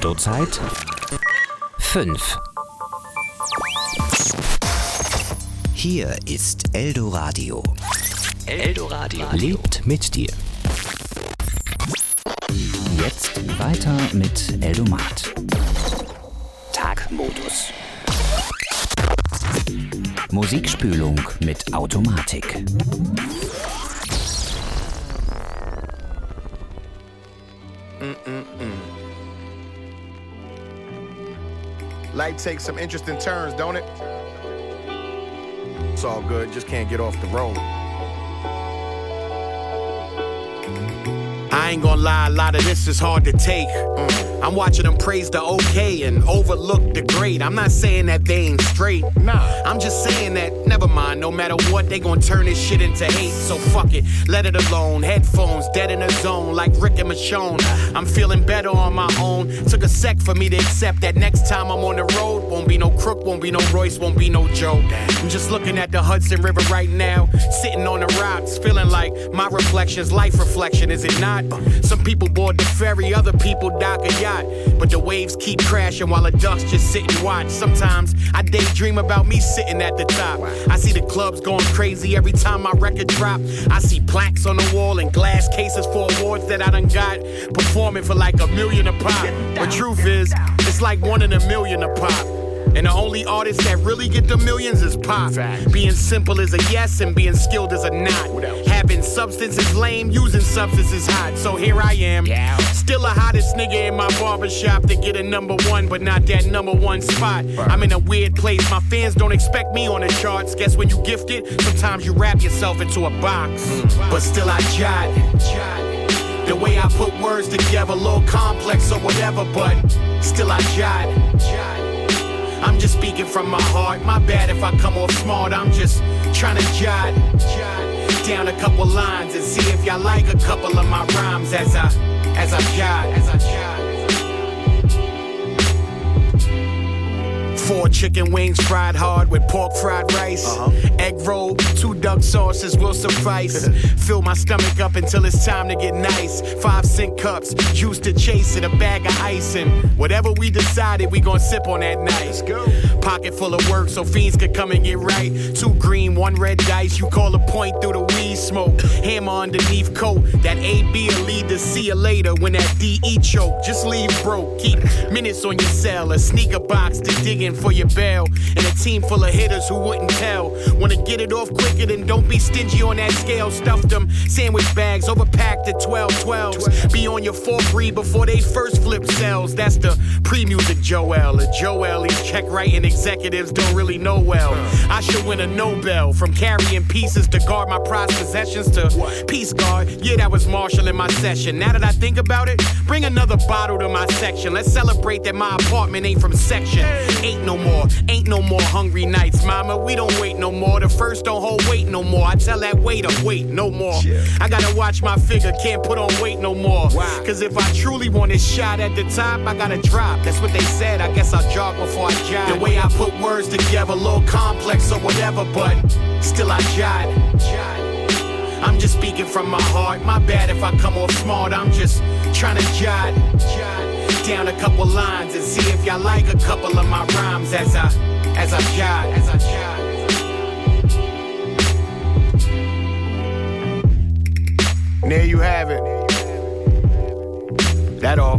Eldozeit 5. Hier ist Eldoradio. Eldoradio lebt mit dir. Jetzt weiter mit Eldomat. Tagmodus. Musikspülung mit Automatik. Life takes some interesting turns, don't it? It's all good, just can't get off the road. I ain't gonna lie, a lot of this is hard to take. I'm watching them praise the okay and overlook the great. I'm not saying that they ain't straight. Nah, I'm just saying that, never mind, no matter what, they gon' turn this shit into hate. So fuck it, let it alone. Headphones, dead in the zone, like Rick and Michonne. I'm feeling better on my own. Took a sec for me to accept that next time I'm on the road, won't be no Crook, won't be no Royce, won't be no Joe. I'm just looking at the Hudson River right now, sitting on the rocks, feeling like my reflection's life reflection, is it not? Some people board the ferry, other people dock a yacht. But the waves keep crashing while the ducks just sit and watch. Sometimes I daydream about me sitting at the top. I see the clubs going crazy every time my record drop. I see plaques on the wall and glass cases for awards that I done got, performing for like $1 million a pop. But truth is, it's like 1 in a million a pop. And the only artists that really get the millions is pop. Being simple is a yes and being skilled is a not. Having substance is lame, using substance is hot. So here I am, still the hottest nigga in my barbershop to get a #1, but not that #1 spot. I'm in a weird place, my fans don't expect me on the charts. Guess when you gifted, sometimes you wrap yourself into a box. But still I jot. The way I put words together, a little complex or whatever, but still I jot. I'm just speaking from my heart. My bad if I come off smart. I'm just trying to jot down a couple lines and see if y'all like a couple of my rhymes as I jot. 4 chicken wings fried hard with pork fried rice. Egg roll, 2 duck sauces will suffice. Fill my stomach up until it's time to get nice. 5-cent cups, juice to chase it, a bag of ice. And whatever we decided, we gon' sip on that night. Let's go. Pocket full of work so fiends could come and get right. 2 green, 1 red dice. You call a point through the weed smoke. Hammer underneath coat. That AB will lead to see you later when that DE choke. Just leave broke. Keep minutes on your cell. A sneaker box to dig in for your bail. And a team full of hitters who wouldn't tell. Wanna get it off quicker, then don't be stingy on that scale. Stuff them sandwich bags overpacked at 12/12s. Be on your 4th read before they first flip cells. That's the pre-music Joel. The Joel, these check writing executives don't really know well. I should win a Nobel from carrying pieces to guard my prized possessions to Peace Guard. Yeah, that was Marshall in my session. Now that I think about it, bring another bottle to my section. Let's celebrate that my apartment ain't from section. Ain't no more hungry nights, mama. We don't wait no more. The first don't hold weight no more. I tell that waiter, wait no more. I gotta watch my figure, can't put on weight no more. Cause if I truly want this shot at the top, I gotta drop. That's what they said, I guess I'll jog before I jog. The way I put words together, a little complex or whatever, but still I jot. I'm just speaking from my heart. My bad if I come off smart. I'm just trying to jot down a couple lines and see if y'all like a couple of my rhymes as I jot. And there you have it. That all.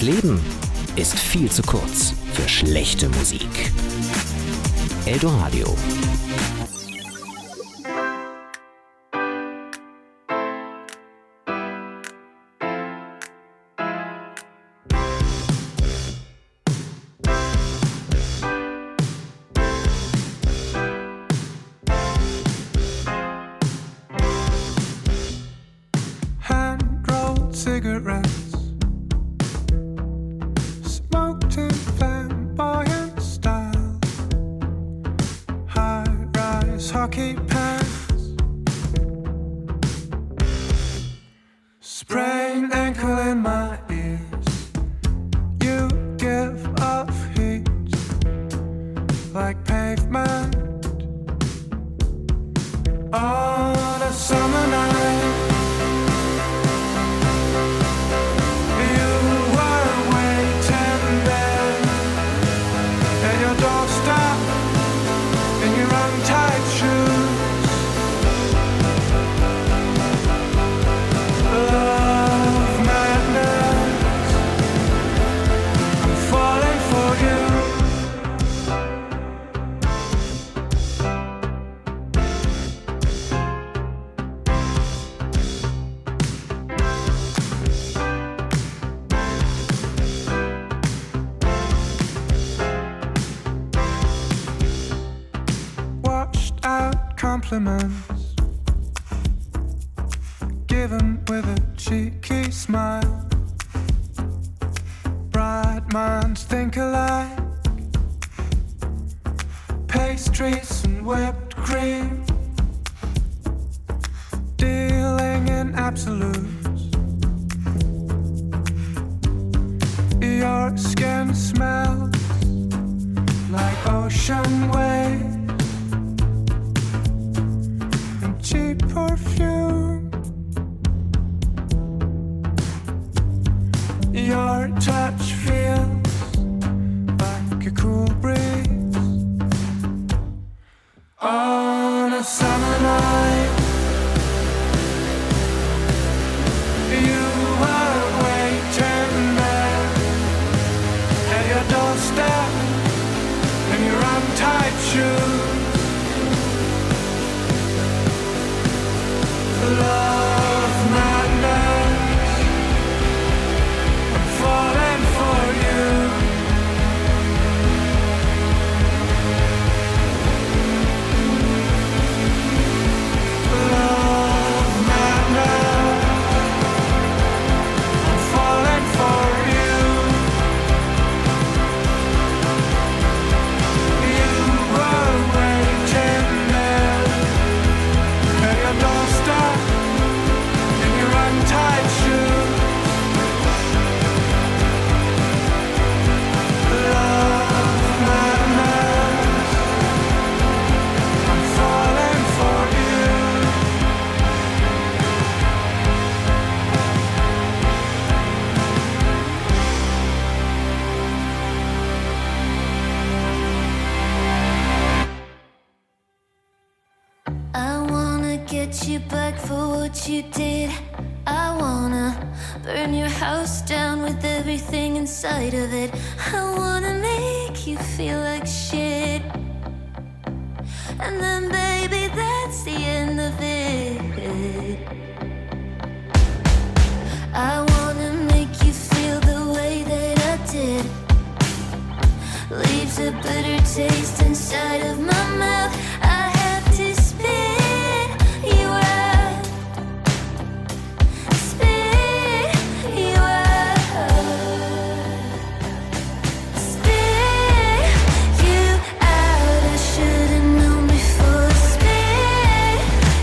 Das Leben ist viel zu kurz für schlechte Musik. Eldoradio. Hand-rolled cigarettes, smoked in flamboyant style, high-rise hockey pants, sprained ankle in my ears. You give off heat like pavement on a summer night. Compliments given with a cheeky smile. Bright minds think alike. Pastries and whipped cream, dealing in absolutes. Your skin smells like ocean waves, cheap perfume. Your touch feels like a cool breeze on a summer night. You were waiting there at your doorstep in your untied shoes. Love madness, I'm falling for you. Love madness, I'm falling for you. You were waiting there at your doorstep, untied shoes. Love madness, I'm falling for you. I wanna get you back for what you did. I wanna burn your house down with everything inside of it. I wanna make you feel like shit, and then baby, that's the end of it. I wanna make you feel the way that I did. Leaves a bitter taste inside of my mouth. I have to spit you out. Spit you out. Spit you out. I should've known before. Spit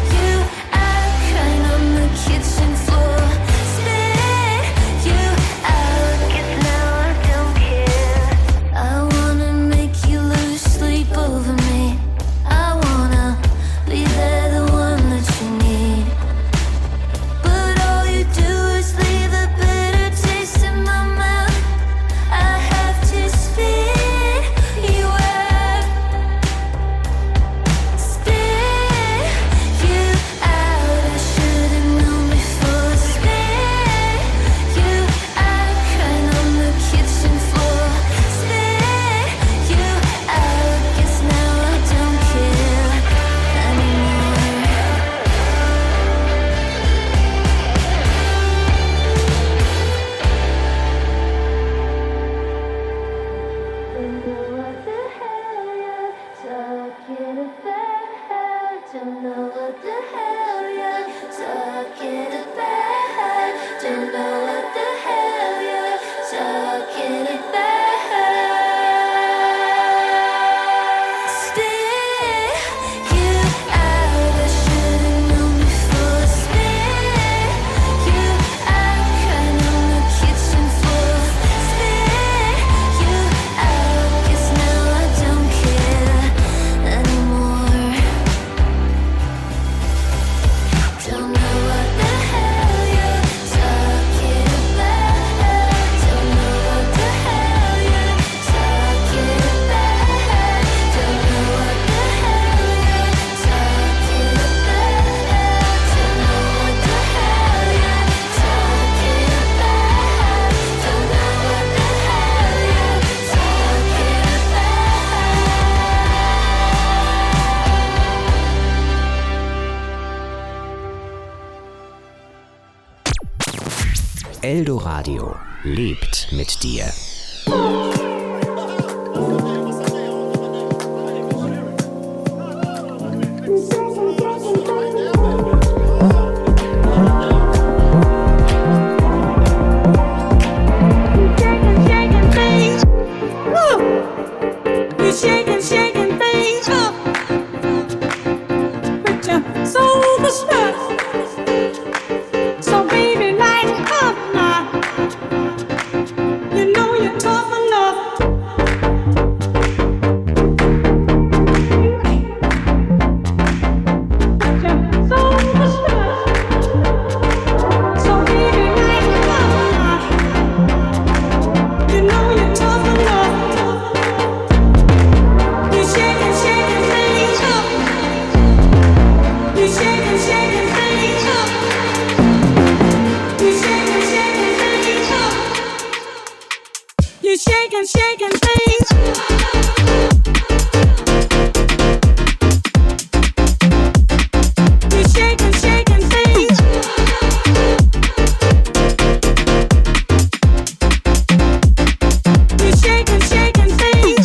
Eldoradio lebt mit dir. Shaking, shaking things up with your soul stuff. So baby, lighten up now. You know you're tough enough. With your soul stuff. So baby, lighten up now. You know you're tough enough. Shaking, shaking things up. You shaking, shaking things up. You shaking, shaking things up. You shaking, shaking things. You shaking, shaking things. You shaking, shaking things.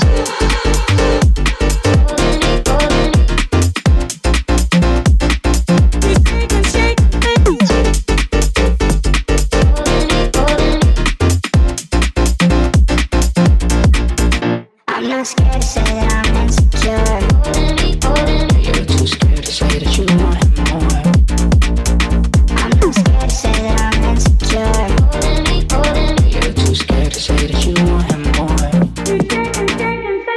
I'm not scared to say that I'm insecure. You're too scared to say that you want him more. I'm not scared to say that I'm insecure. You're too scared to say that you want him more.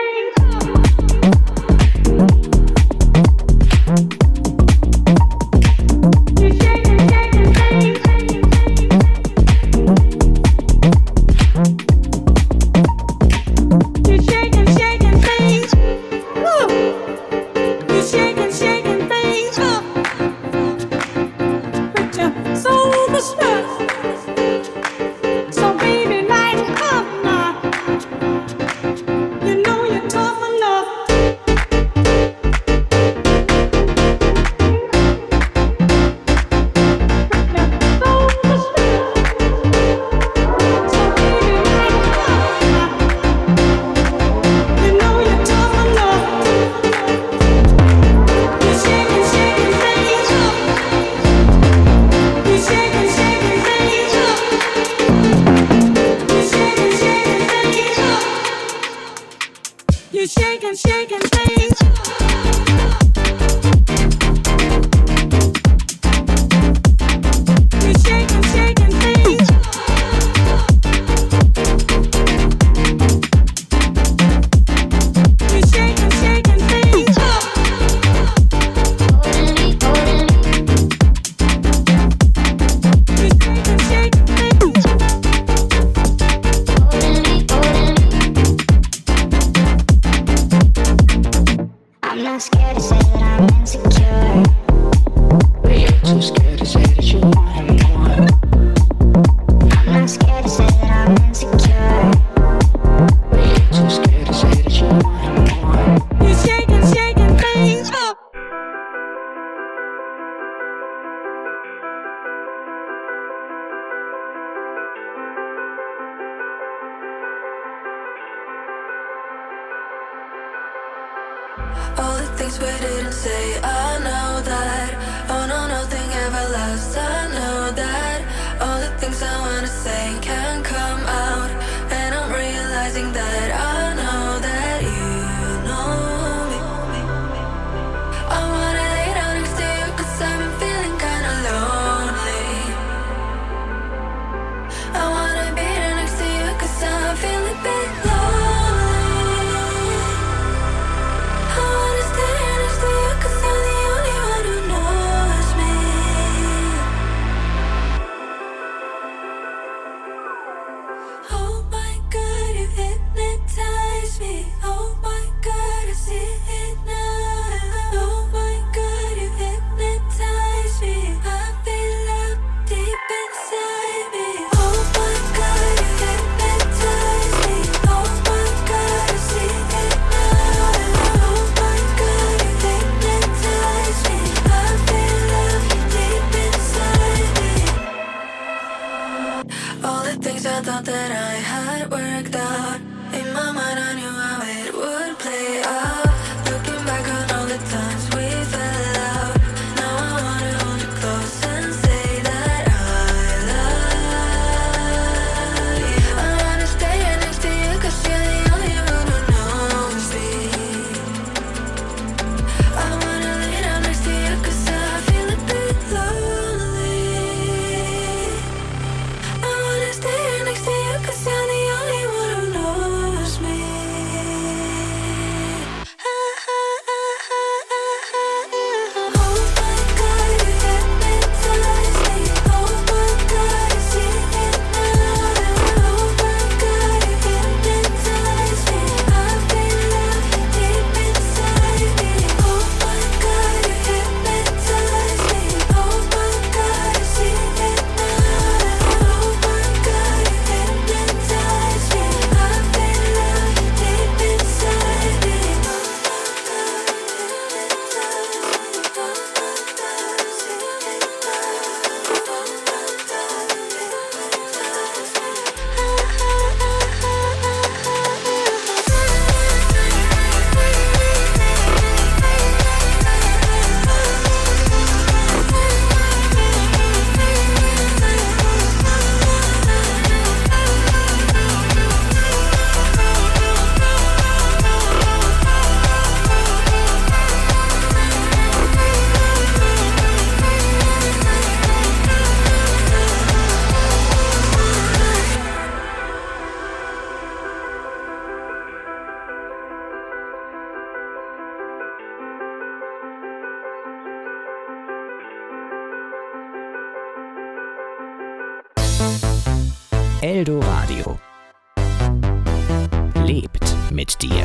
You shaking, shaking things. Woo. You shaking, shaking things up. With your soul stuff. So baby, lighten up now. You know you're tough enough. You shaking, shaking things. You shaking, shaking things. You shaking, shaking things. You shaking, shaking things. I'm not scared to say that I'm insecure. But you're too scared to say that you want him more. I'm not scared to say that I'm insecure. But you're too scared to say that you want him more. You shaking, shaking things up. All the things we didn't say, I know that. Oh no, nothing ever lasts, I know that. All the things I wanna say can't come out. And I'm realizing that I know that you know me. I wanna lay down next to you 'cause I've been feeling kinda lonely. I wanna be there next to you 'cause I'm feeling a bit lonely. I wanna stay next to you 'cause you're the out that I had worked out. In my mind I knew how it would play out. Looking back on all the times we fell out, now I wanna hold you close and say that I love you. I wanna stay right next to you 'cause you're the only one who knows me. I wanna lay down next to you 'cause I feel a bit lonely. I wanna stay right next to you 'cause you're the only one who knows me. Oh my God, you hypnotize me. Oh my God, I see it now. Oh my God, you hypnotize me. I feel love deep inside me. Oh my God, you hypnotize me. Oh my God, I see it now. Oh my God, you hypnotize me. I feel love deep inside me. Eldoradio lebt mit dir.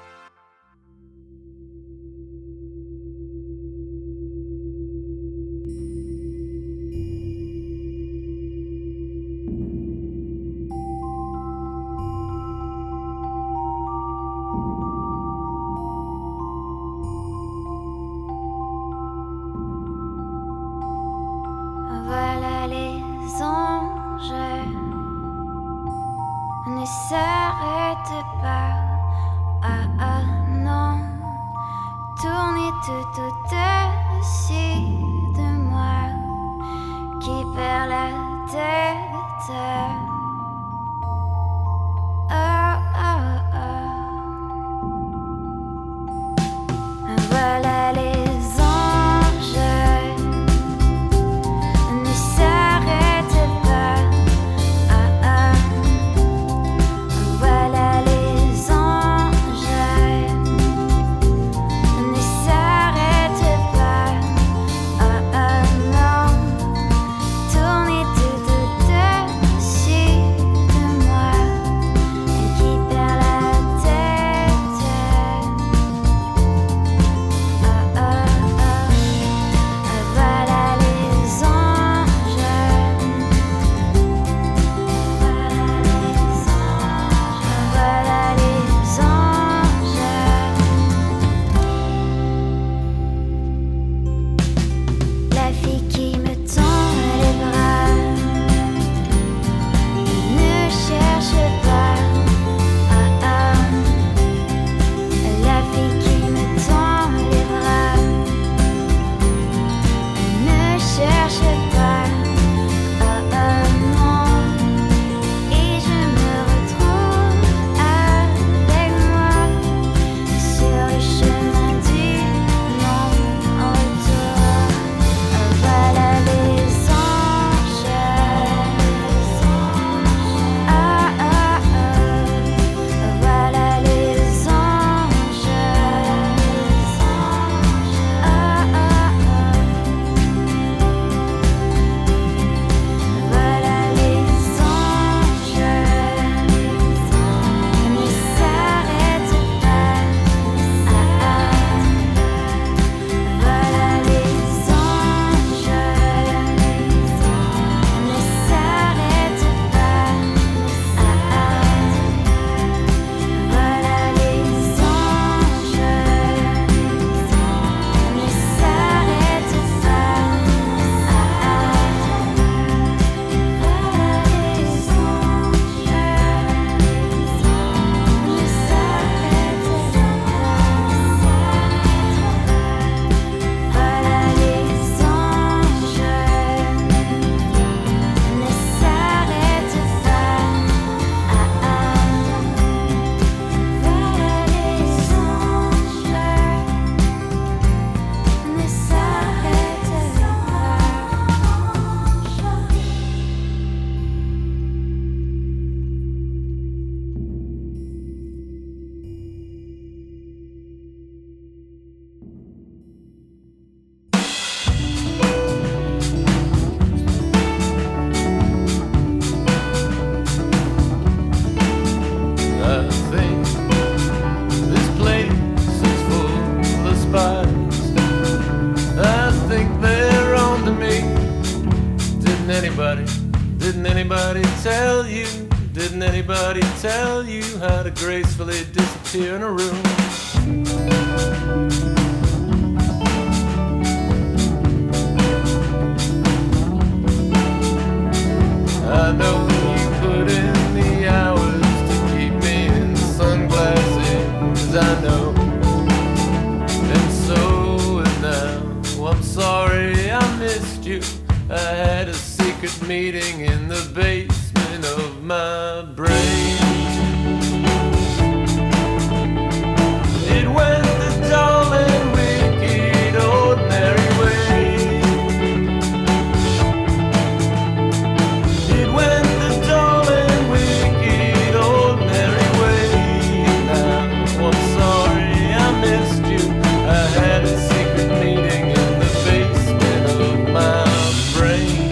Voilà les anges, ne s'arrête pas. Ah ah non, tournez tout au-dessus de moi qui perd la tête. Oh oh oh. Voilà les anges. Ne s'arrête pas. Ah ah. Voilà les anges. Ne s'arrête pas. Oh anybody, didn't anybody tell you? Didn't anybody tell you how to gracefully disappear in a room? I know you put in the hours to keep me in sunglasses, I know. And so now, I'm sorry I missed you. I had a secret meeting in the basement of my brain. It went the dull and wicked ordinary way. It went the dull and wicked ordinary way. Now I'm sorry I missed you. I had a secret meeting in the basement of my brain.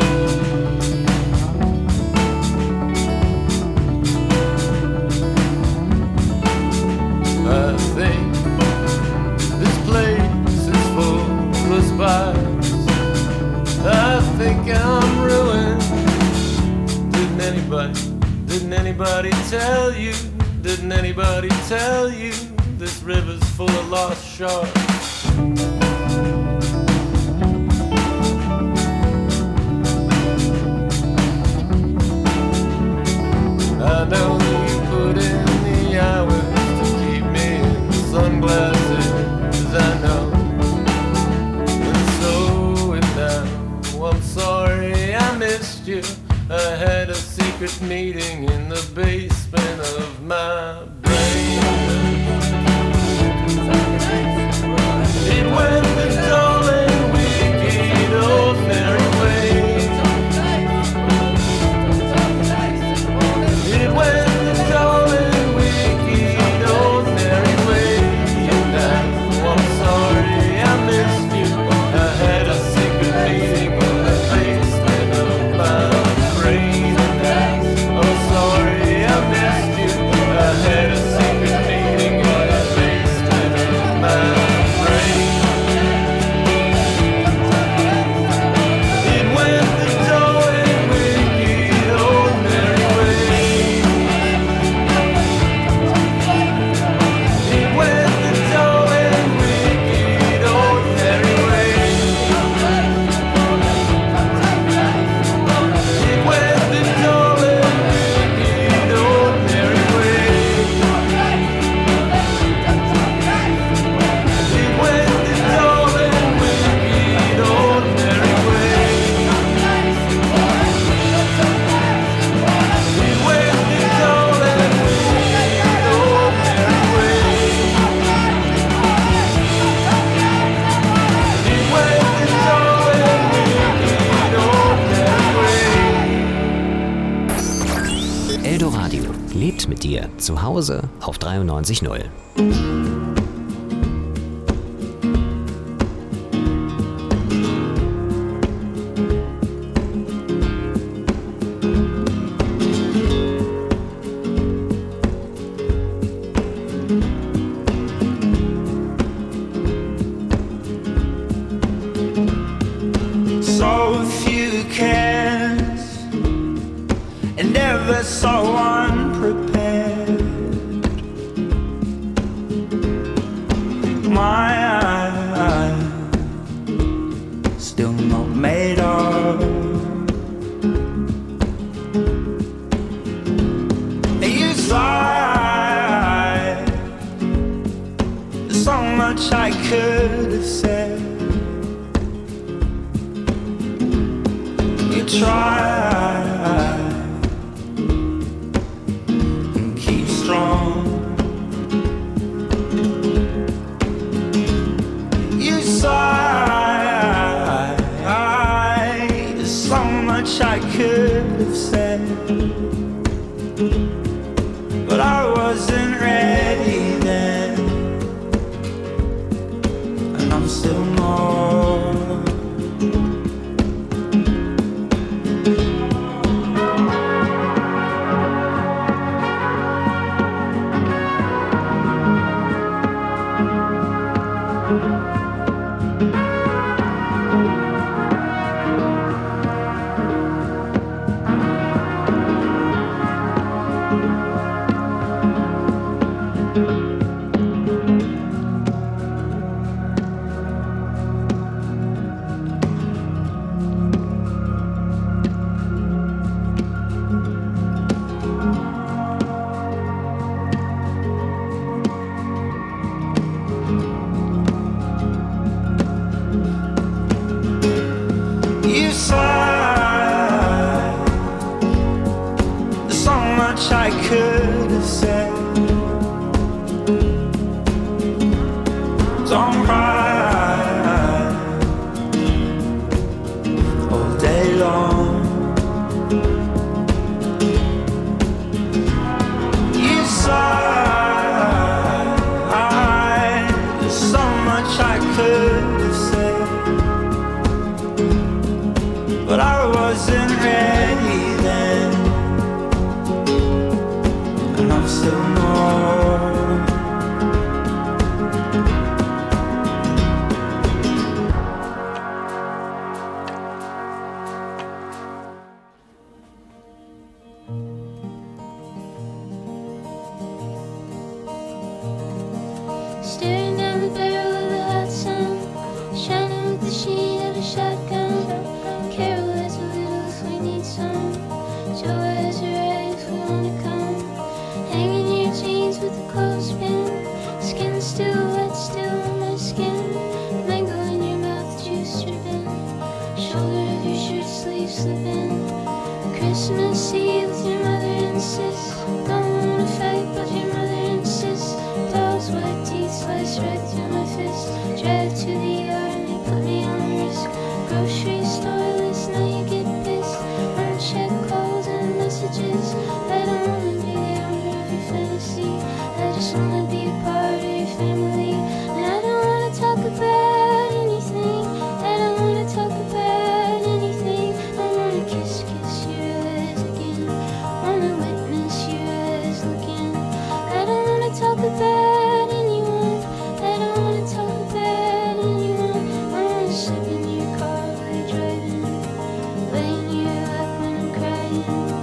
I think this place is full of spies. I think I'm ruined. Didn't anybody tell you? Didn't anybody tell you this river's full of lost sharks? I know you put in the hours to keep me in sunglasses, I know. And so and now, I'm sorry I missed you. I had a secret meeting in the basement of my brain. It went the dull and wicked ordinary way. It went the dull and wicked ordinary way. And now I'm sorry I missed you. I had a secret meeting in the basement of my brain. I'm sorry I missed you. I had a secret meeting in the basement of my brain. It went the dull and wicked ordinary way. It went the dull and wicked ordinary way. It went the dull and wicked ordinary way. It went the dull and wicked ordinary way. It went the dull and wicked ordinary way. It went the dull and wicked ordinary way. Eldoradio lebt mit dir zu Hause auf 93.0. So few cares and never so unprepared. My eyes still not made up. You sighed. There's so much I could have said. You try and keep strong. You sigh. There's so much I could have said, but I wasn't ready then, and I'm still not. but I wasn't ready then, and I'm still not. Staring down the barrel of the hot sun, shining with the sheen of a shotgun. Carol has a little if we need some. Joe has her right if we wanna come. Hanging in your jeans with the clothespin. Skin still wet, still on my skin. Mango in your mouth, juice dripping. Shoulder of your shirt sleeve slipping. Christmas Eve with your mother and sis. Don't wanna fight, but your mother insists. Doll's white teeth slice right through my fist. Drive to the yard and they put me on risk. Grocery store list, now you get pissed. Unchecked calls and messages. I don't wanna be the owner of your fantasy. I just wanna be a part of your family. And I don't wanna talk about anything. I don't wanna talk about anything. I wanna kiss your eyes again. Wanna witness your eyes looking. I don't wanna talk about anyone. I don't wanna talk about anyone. I wanna sleep in your car while you're driving. Lay in your lap when I'm crying.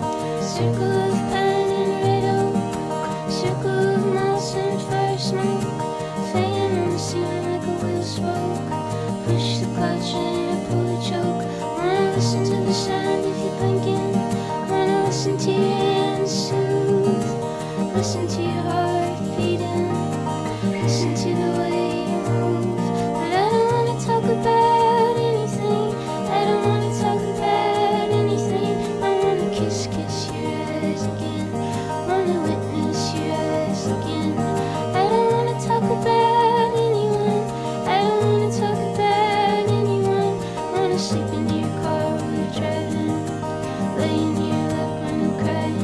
Circle of pine and red oak. Circle of moss and fire smoke. Fan on the ceiling like a wheel spoke. Push the clutch and I pull the choke. Wanna listen to the sound of you blinking. Wanna listen to your hands soothe. Listen to your heart beating. Listen to the way you move. But I don't wanna talk about anything. I don't wanna talk about anything. I wanna kiss your eyes again. Wanna witness your eyes again. I don't wanna talk about anyone. I don't wanna talk about anyone. Wanna sleep in your car while you're driving. Lay in your lap when I'm crying.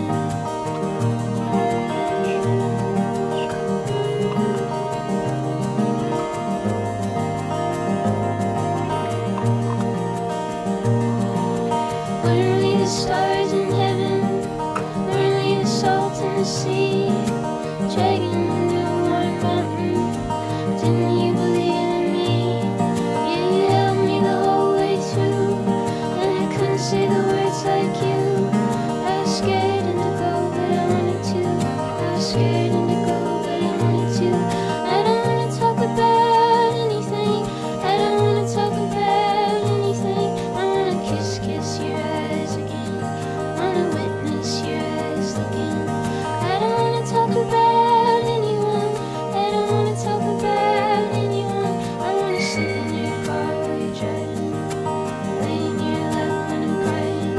Weren't we the stars in heaven? Weren't we the salt in the sea? Dragging a new warm mountain. Didn't you believe in me? Yeah, you held me the whole way through, and I couldn't say the words like you. I was scared and to go, but I wanted to. I was scared and to go, but I wanted to. I don't wanna talk about anything. I don't wanna talk about anything. I wanna kiss your eyes again. Wanna witness your eyes again. I don't wanna talk about anyone. I don't wanna talk about anyone. I wanna sleep in your car while you're driving. Lay in your lap when I'm crying.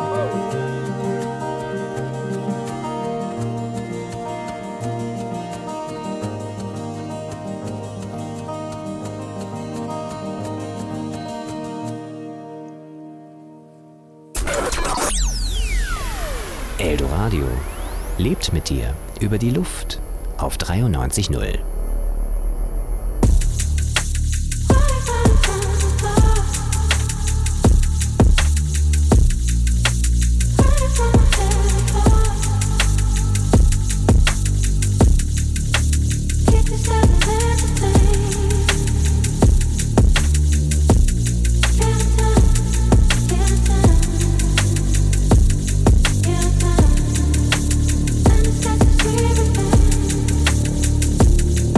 Eldoradio lebt mit dir über die Luft auf 93.0. Yeah.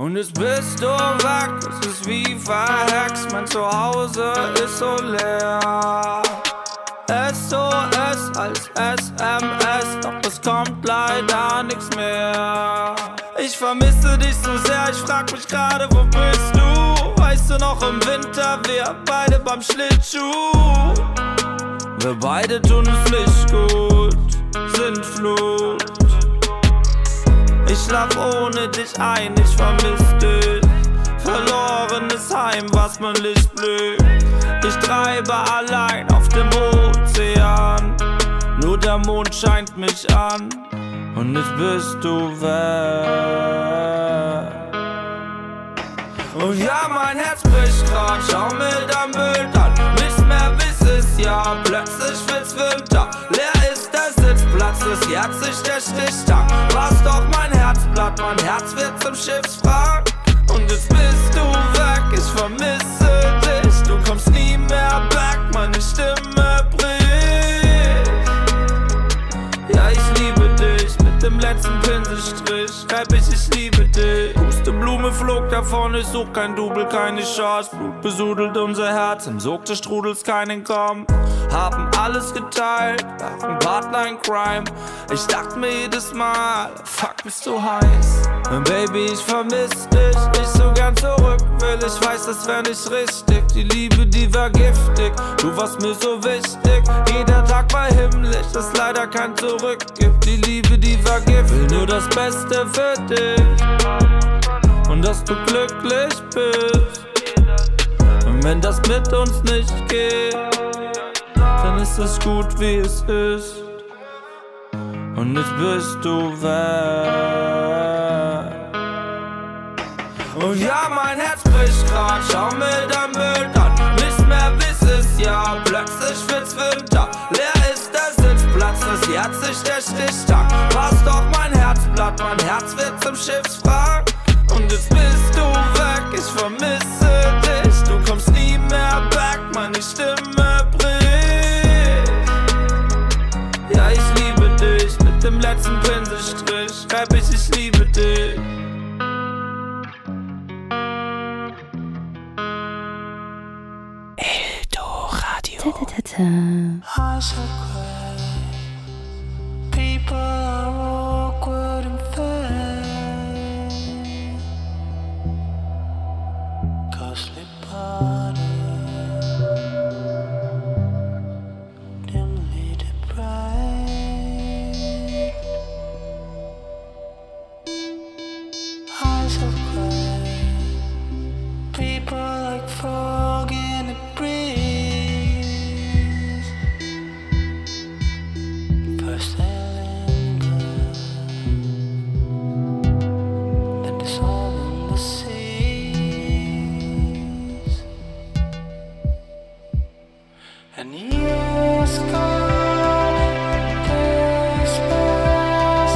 Und jetzt bist du weg, es ist wie verhext, mein Zuhause ist so leer. SOS als SMS, doch es kommt leider nichts mehr. Ich vermisse dich so sehr, ich frag mich gerade, wo bist du? Weißt du noch im Winter, wir beide beim Schlittschuh. Wir beide tun es nicht gut, sind Flut. Ich schlaf ohne dich ein, ich vermiss dich. Verlorenes Heim, was mein Licht blüht. Ich treibe allein auf dem Ozean. Nur der Mond scheint mich an. Und jetzt bist du weg. Und ja, mein Herz bricht grad, schau mir dein Bild an. Nichts mehr wie es ja, plötzlich wird's Winter. Leer ist der Sitzplatz, es jährt sich der Stichtag. Warst doch mein Herzblatt, mein Herz wird zum Schiffswrack. Und jetzt bist du weg, ich vermisse dich. Du kommst nie mehr back, meine Stimme bricht. Ja, ich liebe dich, mit dem letzten Pinselstrich schreib ich liebe dich. Pusteblume flog davon, ich such kein Double, keine Chance. Blut besudelt unser Herz, im Sog des Strudels kein Entkommen. Haben alles geteilt, waren Partner in Crime. Ich dachte mir jedes Mal, fuck, bist du heiß. Baby, ich vermiss dich, ich so gern zurück will. Ich weiß, das wär nicht richtig, die Liebe, die war giftig. Du warst mir so wichtig, jeder Tag war himmlisch, das leider kein Zurück gibt. Die Liebe, die war giftig, will nur das Beste für dich und dass du glücklich bist. Und wenn das mit uns nicht geht, dann ist es gut, wie es ist. Und jetzt bist du weg. Und ja, mein Herz bricht grad, schau mir dein Bild an. Nichts mehr wie es ja, plötzlich wird's Winter. Leer ist der Sitzplatz, es jährt sich der Stichtag. Warst doch mein Herzblatt, mein Herz wird zum Schiffswrack. Und jetzt bist du weg, ich vermisse dich. Du kommst nie mehr back, meine Stimme bricht. Ja, ich liebe dich, mit dem letzten Pinselstrich schreib ich liebe dich. Eyes are gray, people are awkward and fake. Ghostly body, dimly depraved. Eyes are gray, people like fog in a breeze. First they linger, then dissolve in the seas. And years gone, days pass,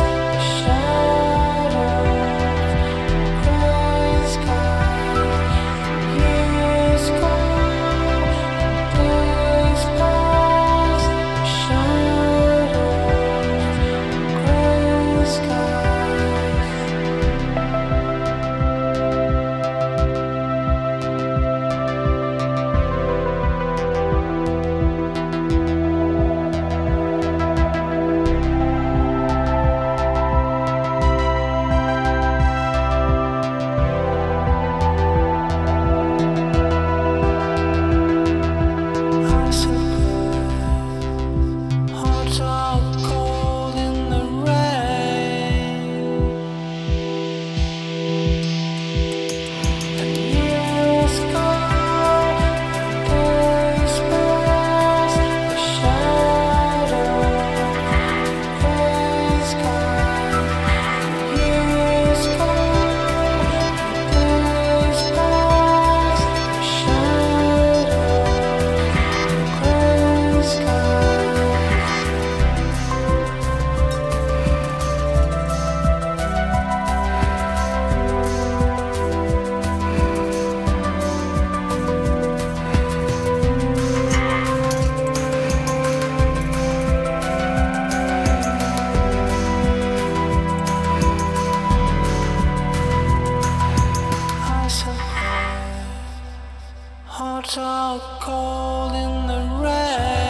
shadows, gray skies. Years gone, days pass, shadows, gray skies. hearts are cold in the rain.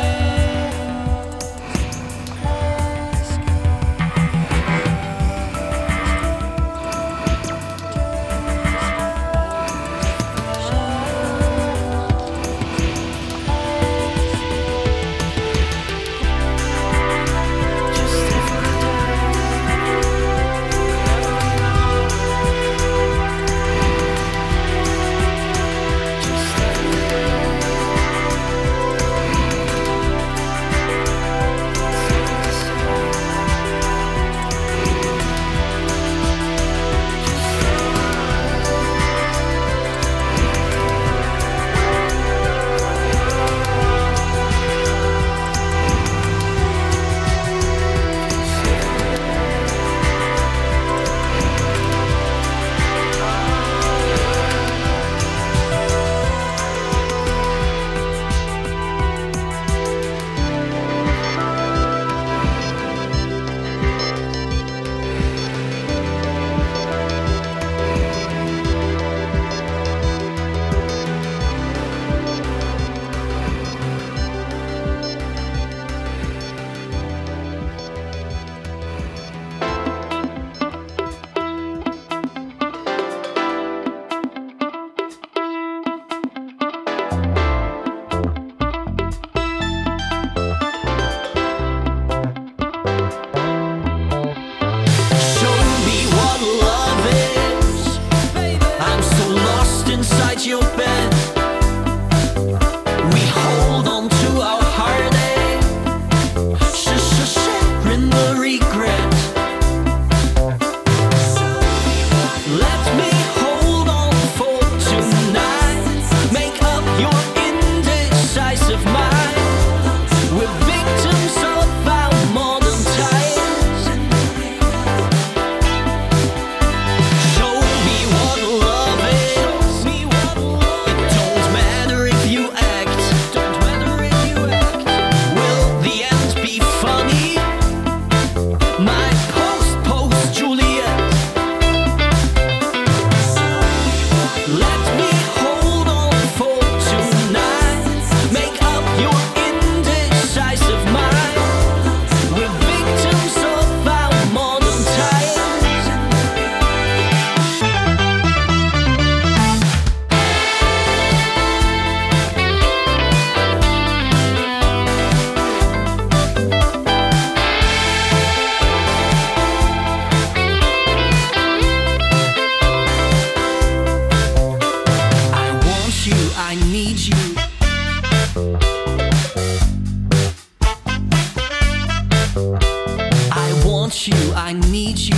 I need you.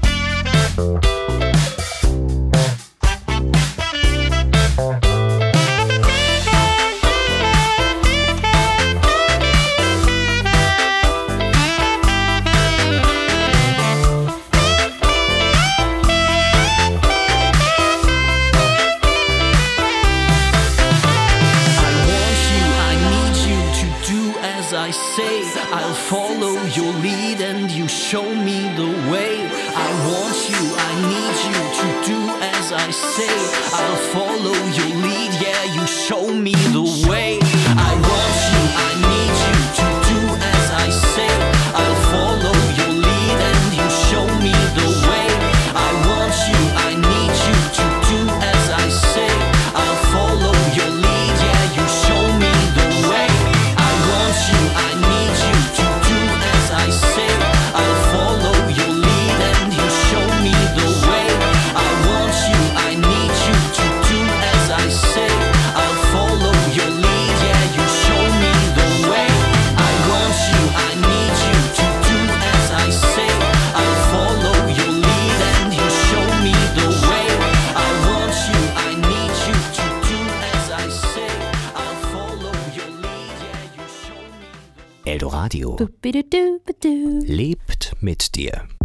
I say I'll follow your lead and you show me the way. I want you, I need you to do as I say. I'll follow your lead, yeah, you show me the way. I want you, I need you to do as I say. I'll follow your lead and you show me the way. I want you, I need you to do as I say. I'll follow your lead, yeah, you show me the way. I want you, I need you to do as I say. I'll follow your lead and you show me the way. I want you, I need you to do as I say. I'll follow your lead, yeah, you show me the way. I want you, I need you to do as I say. I'll follow your lead and you show me the way. I want you, I need you to do as I say. I'll follow your lead, yeah, you show me the way. Eldoradio lebt mit dir.